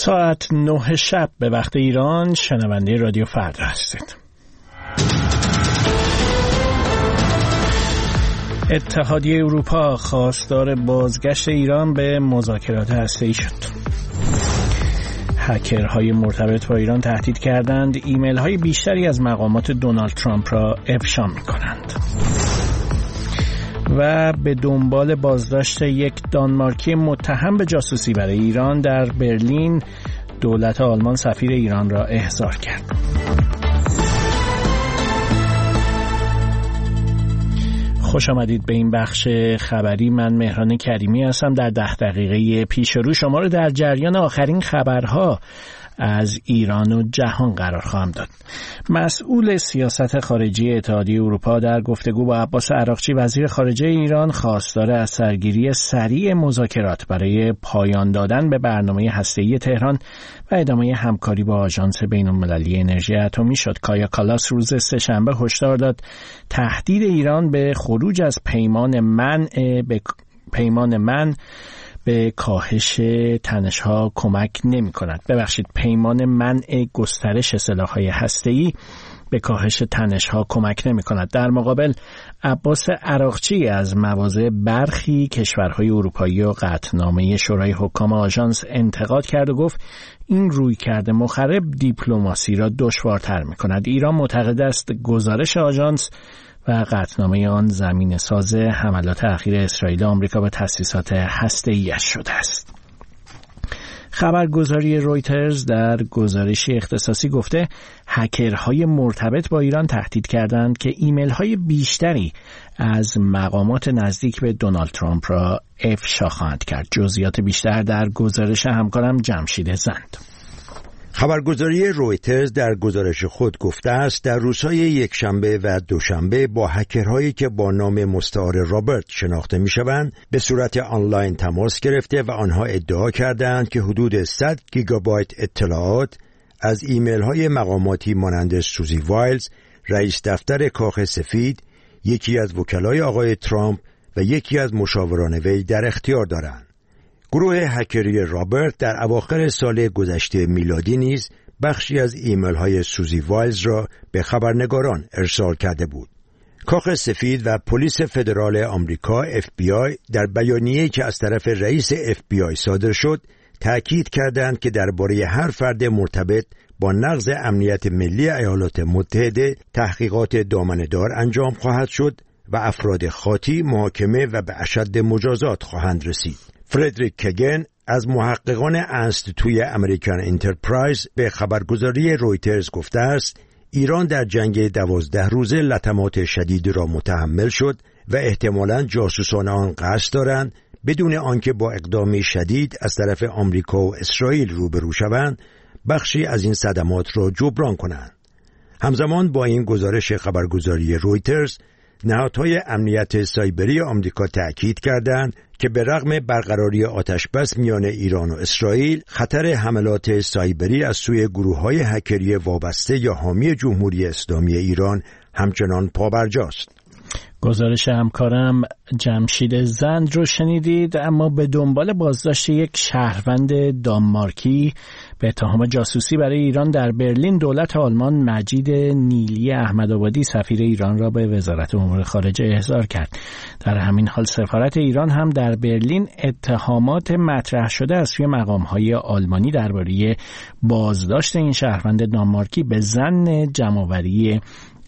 ساعت 9 شب به وقت ایران شنونده رادیو فردا هستید. اتحادیه اروپا خواستار بازگشت ایران به مذاکرات هسته‌ای شد. هکرهای مرتبط با ایران تهدید کردند ایمیل های بیشتری از مقامات دونالد ترامپ را افشا می‌کنند. و به دنبال بازداشت یک دانمارکی متهم به جاسوسی برای ایران در برلین، دولت آلمان سفیر ایران را احضار کرد. خوش آمدید به این بخش خبری. من مهران کریمی هستم. در 10 دقیقه پیش رو شما رو در جریان آخرین خبرها از ایران و جهان قرار خواهم داد. مسئول سیاست خارجی اتحادیه اروپا در گفتگو با عباس عراقچی وزیر خارجه ایران خواستار از سرگیری سریع مذاکرات برای پایان دادن به برنامه هسته‌ای تهران و ادامه همکاری با آژانس بین‌المللی انرژی اتمی شد. کایا کالاس روز سه‌شنبه هشدار داد تهدید ایران به خروج از پیمان منع به کاهش تنش‌ها کمک نمی‌کند. پیمان منع گسترش سلاح‌های هسته‌ای به کاهش تنش‌ها کمک نمی‌کند. در مقابل عباس عراقچی از مواضع برخی کشورهای اروپایی و قطعنامه شورای حکام آژانس انتقاد کرد و گفت این رویکرد مخرب دیپلماسی را دشوارتر می‌کند. ایران معتقد است گزارش آژانس و قطعنامه آن زمینه‌ساز حملات اخیر اسرائیل و آمریکا به تأسیسات هسته‌ای‌اش شده است. خبرگزاری رویترز در گزارشی اختصاصی گفته هکرهای مرتبط با ایران تهدید کردند که ایمیل‌های بیشتری از مقامات نزدیک به دونالد ترامپ را افشا خواهند کرد. جزئیات بیشتر در گزارش همکارم جمشید زند. خبرگزاری رویترز در گزارش خود گفته است در روزهای یکشنبه و دوشنبه با هکرهایی که با نام مستعار رابرت شناخته می‌شوند به صورت آنلاین تماس گرفته و آنها ادعا کردند که حدود 100 گیگابایت اطلاعات از ایمیل‌های مقاماتی مانند سوزی وایلز، رئیس دفتر کاخ سفید، یکی از وکلای آقای ترامپ و یکی از مشاوران وی در اختیار دارند. گروه هکری رابرت در اواخر سال گذشته میلادی نیز بخشی از ایمیل‌های سوزی وایلز را به خبرنگاران ارسال کرده بود. کاخ سفید و پلیس فدرال آمریکا FBI در بیانیه‌ای که از طرف رئیس FBI صادر شد تأکید کردند که درباره هر فرد مرتبط با نقض امنیت ملی ایالات متحده تحقیقات دامنه‌دار انجام خواهد شد و افراد خاطی محاکمه و به اشد مجازات خواهند رسید. فردریک کگن از محققان انستیتوی امریکن انترپرایز به خبرگزاری رویترز گفته است ایران در جنگ 12 روزه لطمات شدید را متحمل شد و احتمالاً جاسوسان آن قصد دارند بدون آنکه با اقدامی شدید از طرف آمریکا و اسرائیل روبرو شوند بخشی از این صدمات را جبران کنند. همزمان با این گزارش خبرگزاری رویترز نهادهای امنیت سایبری آمریکا تأکید کردند که به رغم برقراری آتشبس میان ایران و اسرائیل خطر حملات سایبری از سوی گروه‌های هکری وابسته یا حامی جمهوری اسلامی ایران همچنان پابرجاست. گزارش همکارم جمشید زند رو شنیدید. اما به دنبال بازداشت یک شهروند دانمارکی به اتهام جاسوسی برای ایران در برلین، دولت آلمان مجید نیلی احمدآبادی سفیر ایران را به وزارت امور خارجه احضار کرد. در همین حال سفارت ایران هم در برلین اتهامات مطرح شده از سوی مقام‌های آلمانی درباره بازداشت این شهروند دانمارکی به ظن جمع‌آوری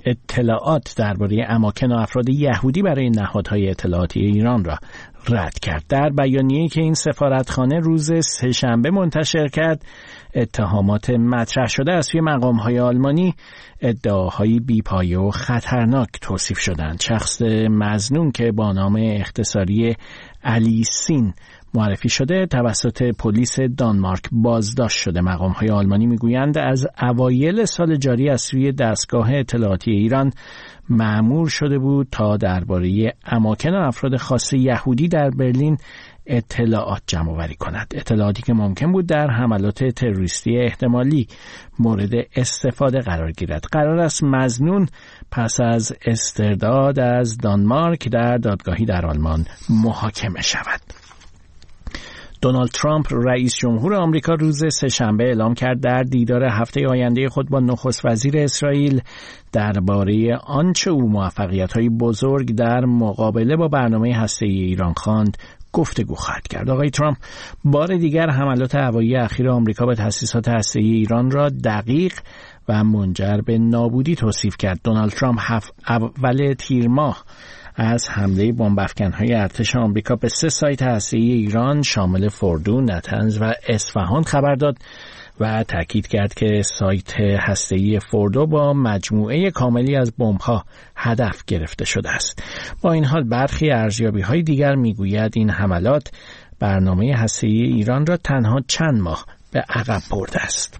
اطلاعات درباره اماکن و افراد یهودی برای نهادهای اطلاعاتی ایران را رد کرد. در بیانیه‌ای که این سفارتخانه روز سه‌شنبه منتشر کرد، اتهامات مطرح شده از سوی مقام‌های آلمانی ادعاهای بی‌پایه و خطرناک توصیف شدند. شخص مظنون که با نام اختصاری علی سین معرفی شده توسط پلیس دانمارک بازداشت شده. مقام‌های آلمانی میگویند از اوایل سال جاری از سوی دستگاه اطلاعاتی ایران مأمور شده بود تا درباره اماکن و افراد خاص یهودی در برلین اطلاعات جمع‌آوری کند. اطلاعاتی که ممکن بود در حملات تروریستی احتمالی مورد استفاده قرار گیرد. قرار است مظنون پس از استرداد از دانمارک در دادگاهی در آلمان محاکمه شود. دونالد ترامپ رئیس جمهور آمریکا روز سه‌شنبه اعلام کرد در دیدار هفته آینده خود با نخست وزیر اسرائیل درباره آنچه او موفقیت‌های بزرگ در مقابله با برنامه هسته‌ای ایران خواند گفتگو خواهد کرد. آقای ترامپ بار دیگر حملات هوایی اخیر آمریکا به تأسیسات هسته‌ای ایران را دقیق و منجر به نابودی توصیف کرد. دونالد ترامپ اول تیر ماه از حمله بمب‌افکن‌های ارتش آمریکا به 3 سایت هسته‌ای ایران شامل فوردو، نتنز و اصفهان خبر داد و تاکید کرد که سایت هسته‌ای فوردو با مجموعه کاملی از بمب‌ها هدف گرفته شده است. با این حال برخی ارزیابی‌های دیگر می‌گوید این حملات برنامه هسته‌ای ایران را تنها چند ماه به عقب برده است.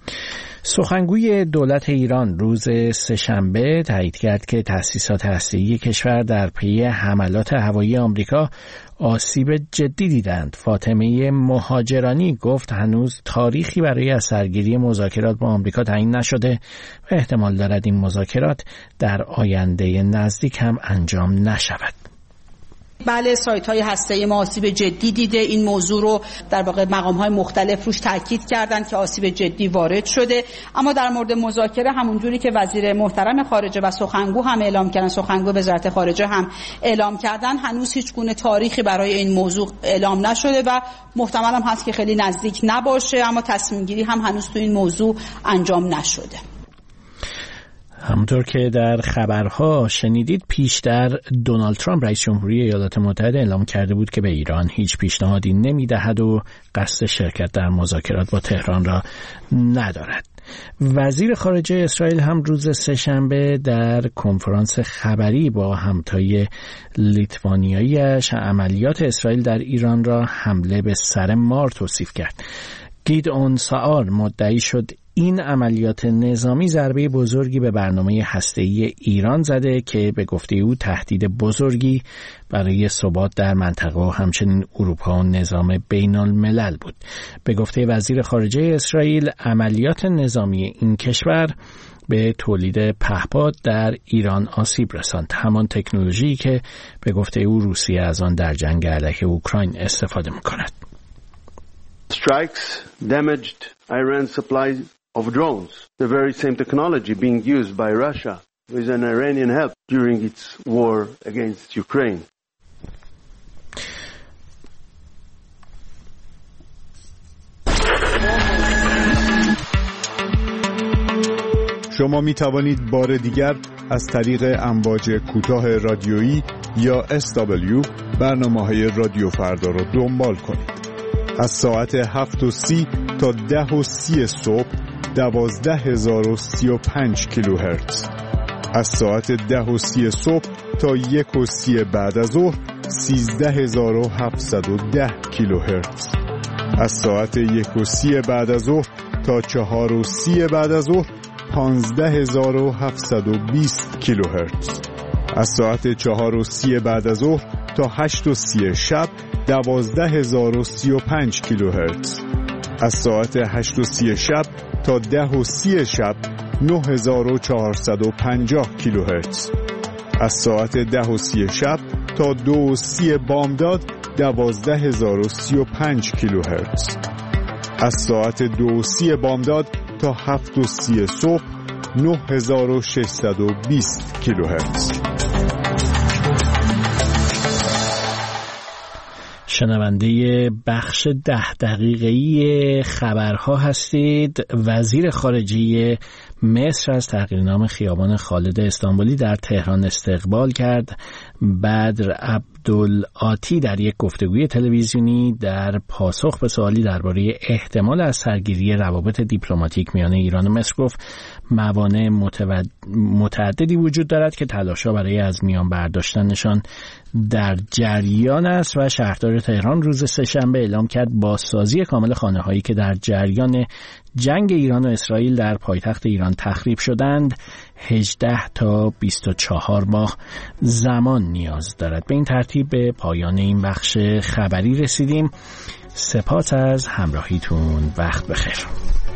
سخنگوی دولت ایران روز سه‌شنبه تایید کرد که تأسیسات هسته‌ای کشور در پی حملات هوایی آمریکا آسیب جدی دیدند. فاطمه مهاجرانی گفت هنوز تاریخی برای از سرگیری مذاکرات با آمریکا تعیین نشده و احتمال دارد این مذاکرات در آینده نزدیک هم انجام نشود. بله، سایت‌های هسته‌ای ما آسیب جدی دیده. این موضوع رو در واقع مقام‌های مختلف روش تاکید کردند که آسیب جدی وارد شده. اما در مورد مذاکره همونجوری که وزیر محترم خارجه و سخنگو هم اعلام کردن، سخنگو وزارت خارجه هم اعلام کردن، هنوز هیچ گونه تاریخی برای این موضوع اعلام نشده و محتمل هم هست که خیلی نزدیک نباشه، اما تصمیم گیری هم هنوز تو این موضوع انجام نشده. همونطور که در خبرها شنیدید، پیشتر دونالد ترامپ رئیس جمهوری ایالات متحده اعلام کرده بود که به ایران هیچ پیشنهادی نمی‌دهد و قصد شرکت در مذاکرات با تهران را ندارد. وزیر خارجه اسرائیل هم روز سه‌شنبه در کنفرانس خبری با همتای لیتوانیایی‌اش عملیات اسرائیل در ایران را حمله به سر مار توصیف کرد. گیدئون ساعر مدعی شد این عملیات نظامی ضربه بزرگی به برنامه هسته‌ای ایران زده که به گفته او تهدید بزرگی برای ثبات در منطقه و همچنین اروپا و نظام بین الملل بود. به گفته وزیر خارجه اسرائیل، عملیات نظامی این کشور به تولید پهپاد در ایران آسیب رساند، همان تکنولوژی که به گفته او روسیه از آن در جنگ علیه اوکراین استفاده می‌کند. Strikes damaged Iran's supplies of drones, the very same technology being used by Russia with an Iranian help during its war against Ukraine. شما می توانید بار دیگر از طریق امواج کوتاه رادیویی یا SW برنامه‌های رادیو فردا را دنبال کنید. از ساعت 7:30 تا 10:30 صبح 12035 کیلوهرتز. از ساعت 10:30 صبح تا 1:30 بعد از ظهر 13710 کیلوهرتز. از ساعت 1:30 بعد از ظهر تا 4:30 بعد از ظهر 15720 کیلوهرتز. از ساعت 4:30 بعد از ظهر تا 8:30 شب 12035 کیلوهرتز. از ساعت 8:30 شب تا 10:30 شب 9450 کیلوهرتز. از ساعت 10:30 شب تا 2:30 بامداد 12035 کیلوهرتز. از ساعت 2:30 بامداد تا 7:30 صبح 9620 کیلوهرتز. شنونده بخش 10 دقیقه‌ای خبرها هستید. وزیر خارجه مصر از تغییرنام خیابان خالد استانبولی در تهران استقبال کرد. بدر عبدالعاطی در یک گفتگوی تلویزیونی در پاسخ به سوالی درباره احتمال از سرگیری روابط دیپلماتیک میان ایران و مصر گفت موانع متعددی وجود دارد که تلاش‌ها برای از میان برداشتنشان در جریان است و شهردار تهران روز سه‌شنبه اعلام کرد بازسازی کامل خانه‌هایی که در جریان جنگ ایران و اسرائیل در پایتخت ایران تخریب شدند 18 تا 24 ماه زمان نیاز دارد. به این ترتیب به پایان این بخش خبری رسیدیم. سپاس از همراهیتون. وقت بخیر.